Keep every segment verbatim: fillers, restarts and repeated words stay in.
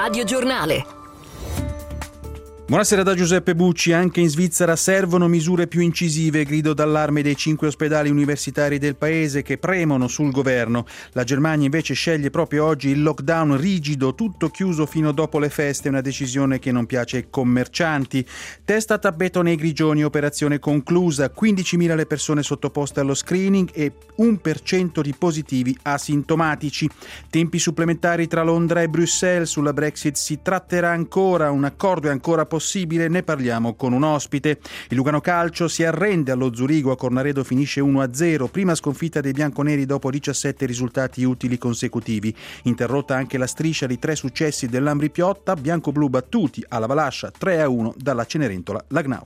Radio Giornale. Buonasera da Giuseppe Bucci. Anche in Svizzera servono misure più incisive, grido d'allarme dei cinque ospedali universitari del paese che premono sul governo. La Germania invece sceglie proprio oggi il lockdown rigido, tutto chiuso fino dopo le feste, una decisione che non piace ai commercianti. Test a tappeto nei Grigioni, operazione conclusa, quindicimila le persone sottoposte allo screening e un per cento di positivi asintomatici. Tempi supplementari tra Londra e Bruxelles, sulla Brexit si tratterà ancora, un accordo è ancora possibile. Possibile, ne parliamo con un ospite. Il Lugano Calcio si arrende allo Zurigo, a Cornaredo finisce uno a zero, prima sconfitta dei bianconeri dopo diciassette risultati utili consecutivi. Interrotta anche la striscia di tre successi dell'Ambri Piotta, bianco-blu battuti alla Valascia tre a uno dalla Cenerentola Lagnau.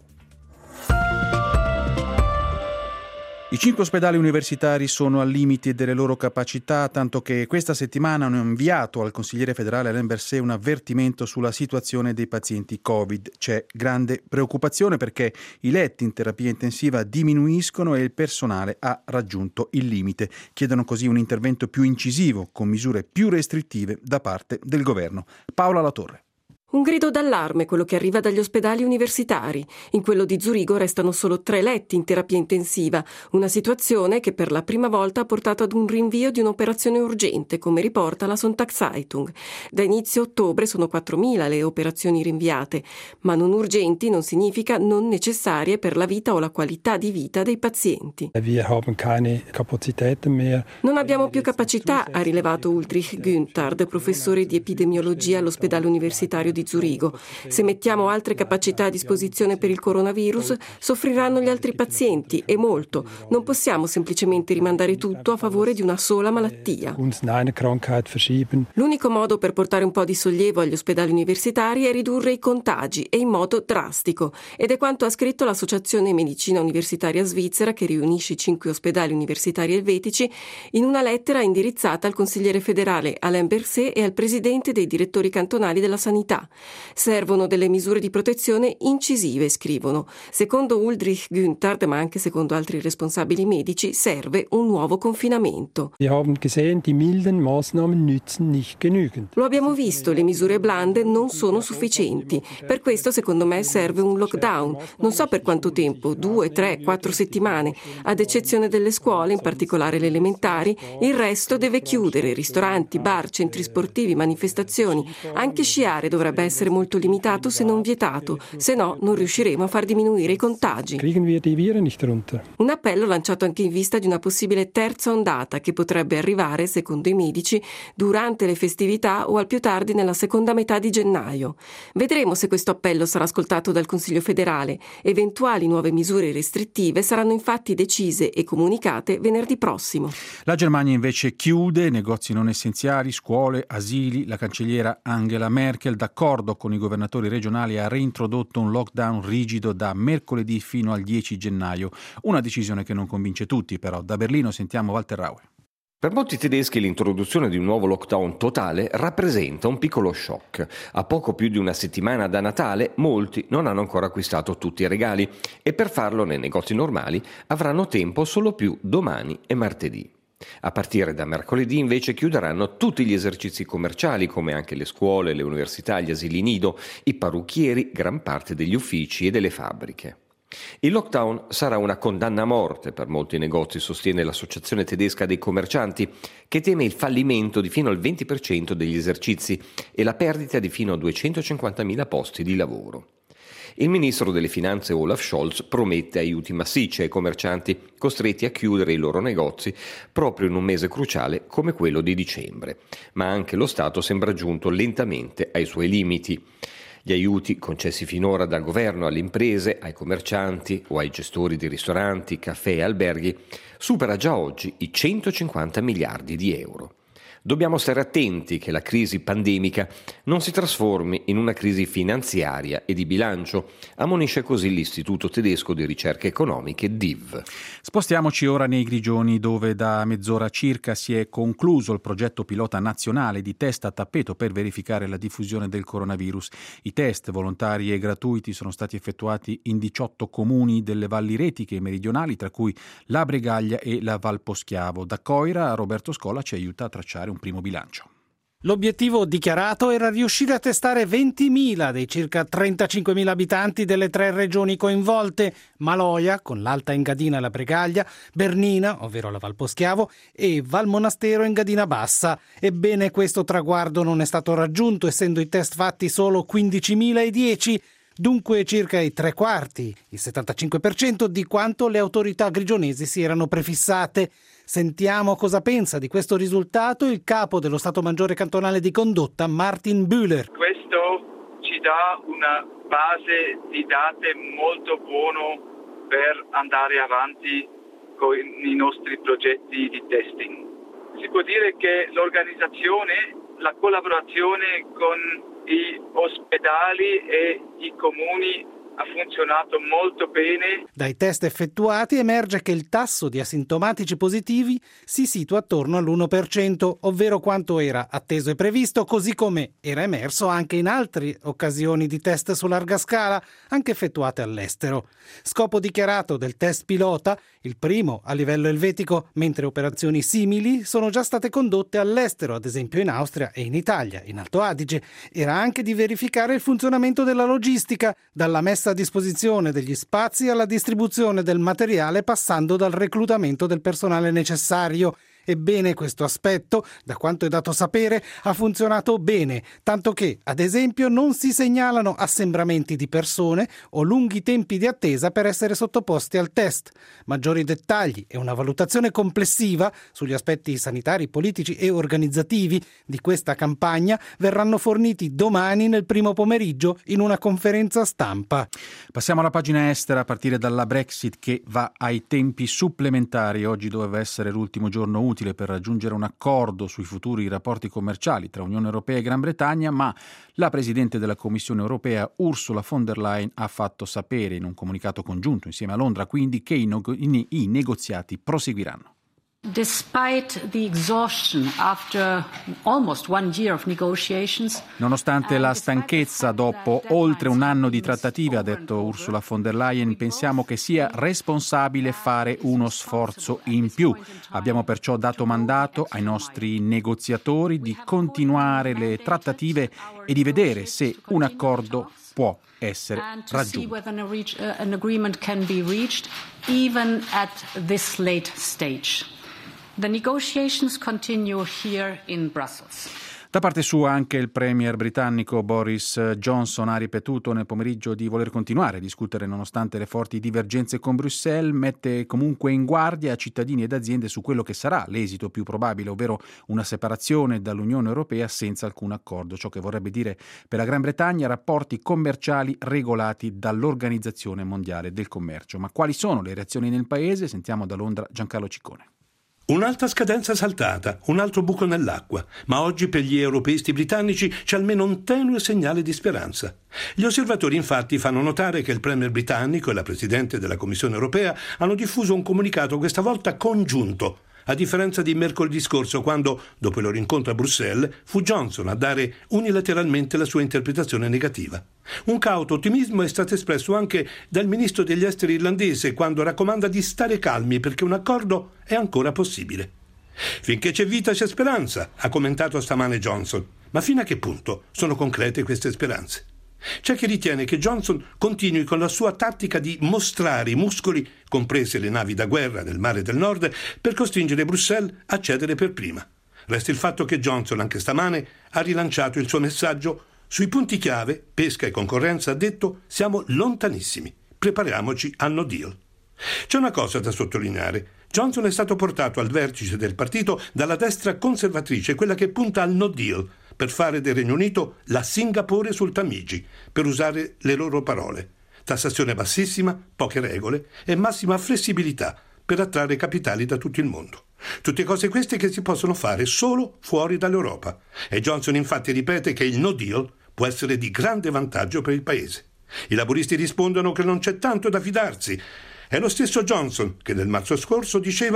I cinque ospedali universitari sono al limite delle loro capacità, tanto che questa settimana hanno inviato al consigliere federale Alain Berset un avvertimento sulla situazione dei pazienti Covid. C'è grande preoccupazione perché i letti in terapia intensiva diminuiscono e il personale ha raggiunto il limite. Chiedono così un intervento più incisivo, con misure più restrittive da parte del governo. Paola Latorre. Un grido d'allarme quello che arriva dagli ospedali universitari. In quello di Zurigo restano solo tre letti in terapia intensiva, una situazione che per la prima volta ha portato ad un rinvio di un'operazione urgente, come riporta la Sonntagszeitung. Da inizio ottobre sono quattromila le operazioni rinviate, ma non urgenti non significa non necessarie per la vita o la qualità di vita dei pazienti. Non abbiamo più capacità, ha rilevato Ulrich Günthard, professore di epidemiologia all'ospedale universitario di Zurigo. Se mettiamo altre capacità a disposizione per il coronavirus, soffriranno gli altri pazienti e molto. Non possiamo semplicemente rimandare tutto a favore di una sola malattia. L'unico modo per portare un po' di sollievo agli ospedali universitari è ridurre i contagi e in modo drastico. Ed è quanto ha scritto l'Associazione Medicina Universitaria Svizzera, che riunisce i cinque ospedali universitari elvetici, in una lettera indirizzata al consigliere federale Alain Berset e al presidente dei direttori cantonali della sanità. Servono delle misure di protezione incisive, scrivono. Secondo Ulrich Günthard, ma anche secondo altri responsabili medici, serve un nuovo confinamento. Lo abbiamo visto, le misure blande non sono sufficienti. Per questo, secondo me, serve un lockdown. Non so per quanto tempo, due, tre, quattro settimane. Ad eccezione delle scuole, in particolare le elementari, il resto deve chiudere. Ristoranti, bar, centri sportivi, manifestazioni. Anche sciare dovrebbe essere molto limitato se non vietato, se no non riusciremo a far diminuire i contagi. Un appello lanciato anche in vista di una possibile terza ondata che potrebbe arrivare, secondo i medici, durante le festività o al più tardi nella seconda metà di gennaio. Vedremo se questo appello sarà ascoltato dal Consiglio federale. Eventuali nuove misure restrittive saranno infatti decise e comunicate venerdì prossimo. La Germania invece chiude negozi non essenziali, scuole, asili. La cancelliera Angela Merkel, d'accordo con i governatori regionali, ha reintrodotto un lockdown rigido da mercoledì fino al dieci gennaio. Una decisione che non convince tutti, però. Da Berlino sentiamo Walter Raue. Per molti tedeschi l'introduzione di un nuovo lockdown totale rappresenta un piccolo shock. A poco più di una settimana da Natale, molti non hanno ancora acquistato tutti i regali e per farlo nei negozi normali avranno tempo solo più domani e martedì. A partire da mercoledì invece chiuderanno tutti gli esercizi commerciali, come anche le scuole, le università, gli asili nido, i parrucchieri, gran parte degli uffici e delle fabbriche. Il lockdown sarà una condanna a morte per molti negozi, sostiene l'associazione tedesca dei commercianti, che teme il fallimento di fino al venti per cento degli esercizi e la perdita di fino a duecentocinquantamila posti di lavoro. Il ministro delle finanze Olaf Scholz promette aiuti massicci ai commercianti costretti a chiudere i loro negozi proprio in un mese cruciale come quello di dicembre, ma anche lo Stato sembra giunto lentamente ai suoi limiti. Gli aiuti concessi finora dal governo alle imprese, ai commercianti o ai gestori di ristoranti, caffè e alberghi supera già oggi i centocinquanta miliardi di euro. Dobbiamo stare attenti che la crisi pandemica non si trasformi in una crisi finanziaria e di bilancio, ammonisce così l'Istituto Tedesco di Ricerche Economiche D I V. Spostiamoci ora nei Grigioni, dove da mezz'ora circa si è concluso il progetto pilota nazionale di test a tappeto per verificare la diffusione del coronavirus. I test volontari e gratuiti sono stati effettuati in diciotto comuni delle valli retiche meridionali, tra cui la Bregaglia e la Val Poschiavo. Da Coira Roberto Scola ci aiuta a tracciare un primo bilancio. L'obiettivo dichiarato era riuscire a testare ventimila dei circa trentacinquemila abitanti delle tre regioni coinvolte: Maloja, con l'Alta Engadina e la Bregaglia, Bernina, ovvero la Val Poschiavo, e Valmonastero Engadina Bassa. Ebbene, questo traguardo non è stato raggiunto, essendo i test fatti solo quindicimiladieci, dunque circa i tre quarti, il settantacinque per cento di quanto le autorità grigionesi si erano prefissate. Sentiamo cosa pensa di questo risultato il capo dello Stato Maggiore Cantonale di Condotta, Martin Bühler. Questo ci dà una base di dati molto buono per andare avanti con i nostri progetti di testing. Si può dire che l'organizzazione, la collaborazione con gli ospedali e i comuni ha funzionato molto bene. Dai test effettuati emerge che il tasso di asintomatici positivi si situa attorno all'uno per cento, ovvero quanto era atteso e previsto, così come era emerso anche in altre occasioni di test su larga scala, anche effettuate all'estero. Scopo dichiarato del test pilota, il primo a livello elvetico, mentre operazioni simili sono già state condotte all'estero, ad esempio in Austria e in Italia, in Alto Adige, era anche di verificare il funzionamento della logistica, dalla messa a disposizione degli spazi alla distribuzione del materiale, passando dal reclutamento del personale necessario. Ebbene, questo aspetto, da quanto è dato sapere, ha funzionato bene, tanto che, ad esempio, non si segnalano assembramenti di persone o lunghi tempi di attesa per essere sottoposti al test. Maggiori dettagli e una valutazione complessiva sugli aspetti sanitari, politici e organizzativi di questa campagna verranno forniti domani nel primo pomeriggio in una conferenza stampa. Passiamo alla pagina estera, a partire dalla Brexit, che va ai tempi supplementari. Oggi doveva essere l'ultimo giorno utile per raggiungere un accordo sui futuri rapporti commerciali tra Unione Europea e Gran Bretagna, ma la Presidente della Commissione Europea, Ursula von der Leyen, ha fatto sapere in un comunicato congiunto insieme a Londra quindi che i, no- i negoziati proseguiranno. Despite the exhaustion after almost one year of negotiations, Nonostante la stanchezza dopo oltre un anno di trattative, ha detto Ursula von der Leyen, pensiamo che sia responsabile fare uno sforzo in più. Abbiamo perciò dato mandato ai nostri negoziatori di continuare le trattative e di vedere se un accordo può essere raggiunto. The negotiations continue here in Brussels. Da parte sua anche il premier britannico Boris Johnson ha ripetuto nel pomeriggio di voler continuare a discutere nonostante le forti divergenze con Bruxelles, mette comunque in guardia cittadini ed aziende su quello che sarà l'esito più probabile, ovvero una separazione dall'Unione Europea senza alcun accordo, ciò che vorrebbe dire per la Gran Bretagna rapporti commerciali regolati dall'Organizzazione Mondiale del Commercio. Ma quali sono le reazioni nel paese? Sentiamo da Londra Giancarlo Ciccone. Un'altra scadenza saltata, un altro buco nell'acqua, ma oggi per gli europeisti britannici c'è almeno un tenue segnale di speranza. Gli osservatori infatti fanno notare che il premier britannico e la Presidente della Commissione Europea hanno diffuso un comunicato questa volta congiunto, a differenza di mercoledì scorso quando, dopo il loro incontro a Bruxelles, fu Johnson a dare unilateralmente la sua interpretazione negativa. Un cauto ottimismo è stato espresso anche dal ministro degli esteri irlandese quando raccomanda di stare calmi perché un accordo è ancora possibile. Finché c'è vita c'è speranza, ha commentato stamane Johnson, ma fino a che punto sono concrete queste speranze? C'è chi ritiene che Johnson continui con la sua tattica di mostrare i muscoli, comprese le navi da guerra nel mare del nord, per costringere Bruxelles a cedere per prima. Resta il fatto che Johnson anche stamane ha rilanciato il suo messaggio sui punti chiave, pesca e concorrenza, ha detto siamo lontanissimi, prepariamoci al no deal. C'è una cosa da sottolineare. Johnson è stato portato al vertice del partito dalla destra conservatrice, quella che punta al no deal, per fare del Regno Unito la Singapore sul Tamigi, per usare le loro parole. Tassazione bassissima, poche regole e massima flessibilità per attrarre capitali da tutto il mondo. Tutte cose queste che si possono fare solo fuori dall'Europa. E Johnson infatti ripete che il no deal può essere di grande vantaggio per il paese. I laburisti rispondono che non c'è tanto da fidarsi. È lo stesso Johnson che nel marzo scorso diceva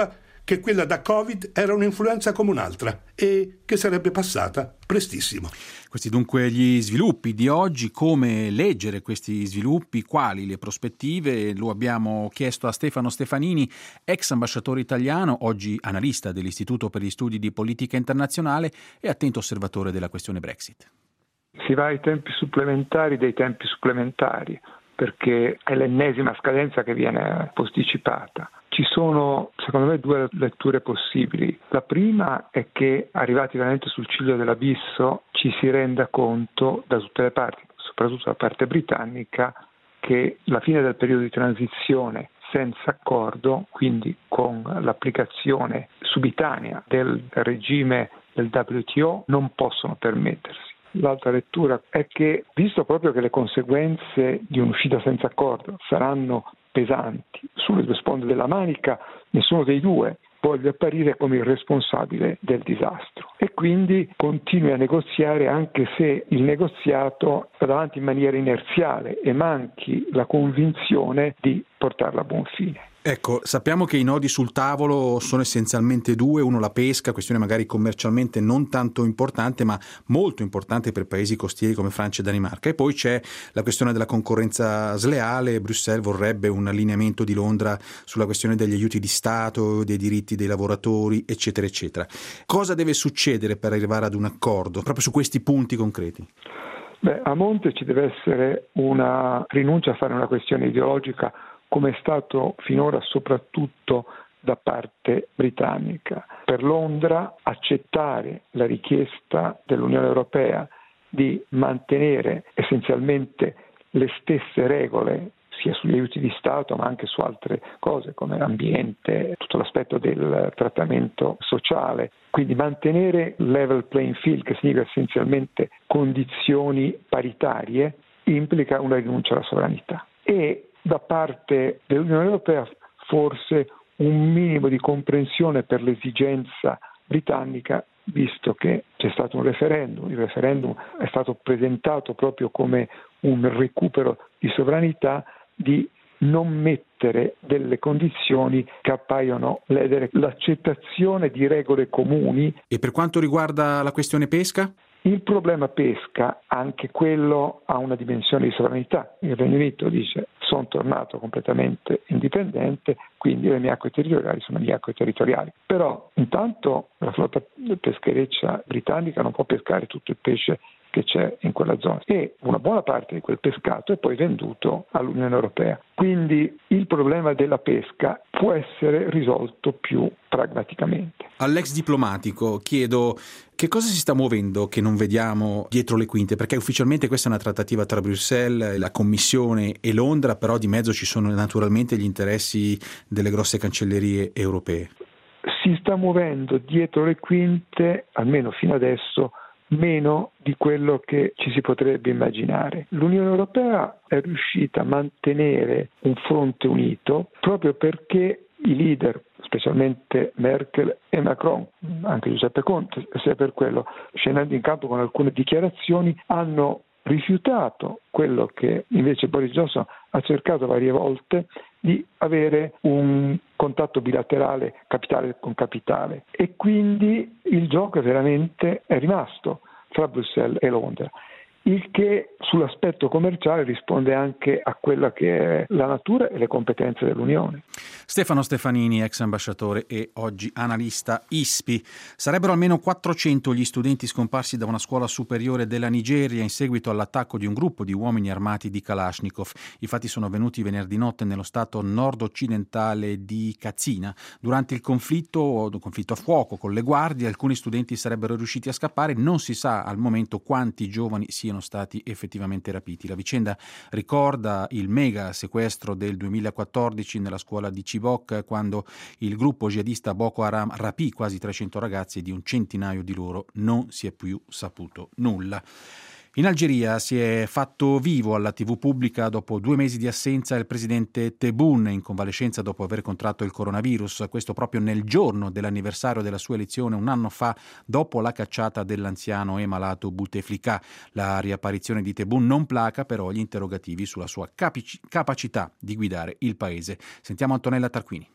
che quella da Covid era un'influenza come un'altra e che sarebbe passata prestissimo. Questi dunque gli sviluppi di oggi, come leggere questi sviluppi, quali le prospettive, lo abbiamo chiesto a Stefano Stefanini, ex ambasciatore italiano, oggi analista dell'Istituto per gli Studi di Politica Internazionale e attento osservatore della questione Brexit. Si va ai tempi supplementari dei tempi supplementari, perché è l'ennesima scadenza che viene posticipata. Ci sono, secondo me, due letture possibili. La prima è che, arrivati veramente sul ciglio dell'abisso, ci si renda conto da tutte le parti, soprattutto da parte britannica, che la fine del periodo di transizione senza accordo, quindi con l'applicazione subitanea del regime del W T O, non possono permettersi. L'altra lettura è che, visto proprio che le conseguenze di un'uscita senza accordo saranno pesanti sulle due sponde della manica, nessuno dei due voglia apparire come il responsabile del disastro e quindi continui a negoziare, anche se il negoziato va avanti in maniera inerziale e manchi la convinzione di portarla a buon fine. Ecco, sappiamo che i nodi sul tavolo sono essenzialmente due, uno la pesca, questione magari commercialmente non tanto importante ma molto importante per paesi costieri come Francia e Danimarca, e poi c'è la questione della concorrenza sleale. Bruxelles vorrebbe un allineamento di Londra sulla questione degli aiuti di Stato, dei diritti dei lavoratori, eccetera eccetera. Cosa deve succedere per arrivare ad un accordo proprio su questi punti concreti? Beh, a monte ci deve essere una rinuncia a fare una questione ideologica, come è stato finora soprattutto da parte britannica. Per Londra accettare la richiesta dell'Unione Europea di mantenere essenzialmente le stesse regole sia sugli aiuti di Stato ma anche su altre cose come l'ambiente, tutto l'aspetto del trattamento sociale, quindi mantenere level playing field, che significa essenzialmente condizioni paritarie, implica una rinuncia alla sovranità. E da parte dell'Unione Europea forse un minimo di comprensione per l'esigenza britannica, visto che c'è stato un referendum, il referendum è stato presentato proprio come un recupero di sovranità, di non mettere delle condizioni che appaiono ledere l'accettazione di regole comuni. E per quanto riguarda la questione pesca? Il problema pesca, anche quello ha una dimensione di sovranità. Il Regno Unito dice: sono tornato completamente indipendente, quindi le mie acque territoriali sono le mie acque territoriali. Però intanto la flotta peschereccia britannica non può pescare tutto il pesce che c'è in quella zona e una buona parte di quel pescato è poi venduto all'Unione Europea. Quindi il problema della pesca può essere risolto più pragmaticamente. All'ex diplomatico chiedo che cosa si sta muovendo che non vediamo dietro le quinte, perché ufficialmente questa è una trattativa tra Bruxelles, la Commissione e Londra, però di mezzo ci sono naturalmente gli interessi delle grosse cancellerie europee. Si sta muovendo dietro le quinte, almeno fino adesso, meno di quello che ci si potrebbe immaginare. L'Unione Europea è riuscita a mantenere un fronte unito proprio perché i leader, specialmente Merkel e Macron, anche Giuseppe Conte, sia per quello, scendendo in campo con alcune dichiarazioni, hanno rifiutato quello che invece Boris Johnson ha cercato varie volte, di avere un contatto bilaterale capitale con capitale, e quindi il gioco veramente è rimasto tra Bruxelles e Londra, il che sull'aspetto commerciale risponde anche a quella che è la natura e le competenze dell'Unione. Stefano Stefanini, ex ambasciatore e oggi analista I S P I. Sarebbero almeno quattrocento gli studenti scomparsi da una scuola superiore della Nigeria in seguito all'attacco di un gruppo di uomini armati di Kalashnikov. I fatti sono avvenuti venerdì notte nello stato nord-occidentale di Katsina. Durante il conflitto, conflitto a fuoco con le guardie, alcuni studenti sarebbero riusciti a scappare. Non si sa al momento quanti giovani siano stati effettivamente rapiti. La vicenda ricorda il mega sequestro del duemilaquattordici nella scuola di Chibok, quando il gruppo jihadista Boko Haram rapì quasi trecento ragazzi e di un centinaio di loro non si è più saputo nulla. In Algeria si è fatto vivo alla tivù pubblica dopo due mesi di assenza il presidente Tebboune, in convalescenza dopo aver contratto il coronavirus, questo proprio nel giorno dell'anniversario della sua elezione un anno fa, dopo la cacciata dell'anziano e malato Bouteflika. La riapparizione di Tebboune non placa però gli interrogativi sulla sua capic- capacità di guidare il paese. Sentiamo Antonella Tarquini.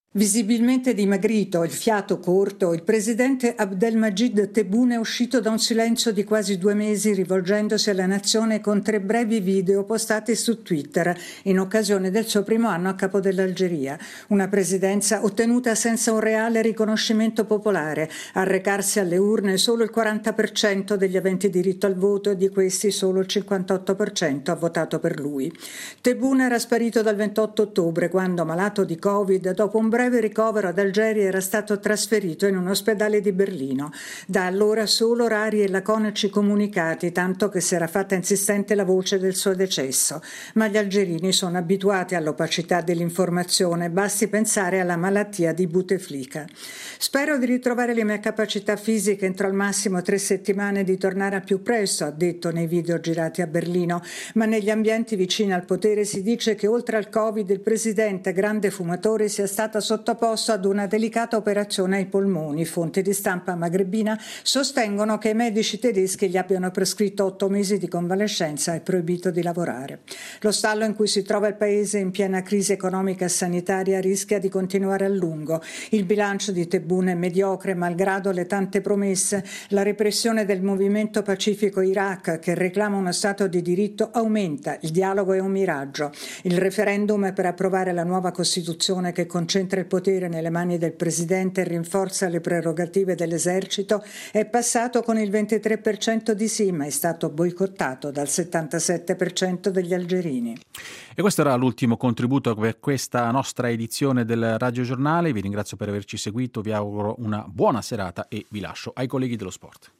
Visibilmente dimagrito, il fiato corto, il presidente Abdelmajid Tebboune è uscito da un silenzio di quasi due mesi rivolgendosi alla nazione con tre brevi video postati su Twitter in occasione del suo primo anno a capo dell'Algeria. Una presidenza ottenuta senza un reale riconoscimento popolare. A recarsi alle urne solo il quaranta per cento degli aventi diritto al voto e di questi solo il cinquantotto per cento ha votato per lui. Tebboune era sparito dal ventotto ottobre quando, malato di Covid, dopo un breve ricovero ad Algeri era stato trasferito in un ospedale di Berlino. Da allora solo rari e laconici comunicati, tanto che si era fatta insistente la voce del suo decesso. Ma gli algerini sono abituati all'opacità dell'informazione, basti pensare alla malattia di Bouteflika. Spero di ritrovare le mie capacità fisiche entro al massimo tre settimane e di tornare al più presto, ha detto nei video girati a Berlino, ma negli ambienti vicini al potere si dice che oltre al Covid il presidente, grande fumatore, sia stato sottoposto ad una delicata operazione ai polmoni. Fonti di stampa magrebina sostengono che i medici tedeschi gli abbiano prescritto otto mesi di convalescenza e proibito di lavorare. Lo stallo in cui si trova il paese in piena crisi economica e sanitaria rischia di continuare a lungo. Il bilancio di Tebboune è mediocre, malgrado le tante promesse. La repressione del movimento pacifico Iraq, che reclama uno Stato di diritto, aumenta. Il dialogo è un miraggio. Il referendum per approvare la nuova Costituzione che concentra il potere nelle mani del presidente e rinforza le prerogative dell'esercito è passato con il ventitré per cento di sì, ma è stato boicottato dal settantasette per cento degli algerini. E questo era l'ultimo contributo per questa nostra edizione del Radiogiornale. Vi ringrazio per averci seguito, vi auguro una buona serata e vi lascio ai colleghi dello sport.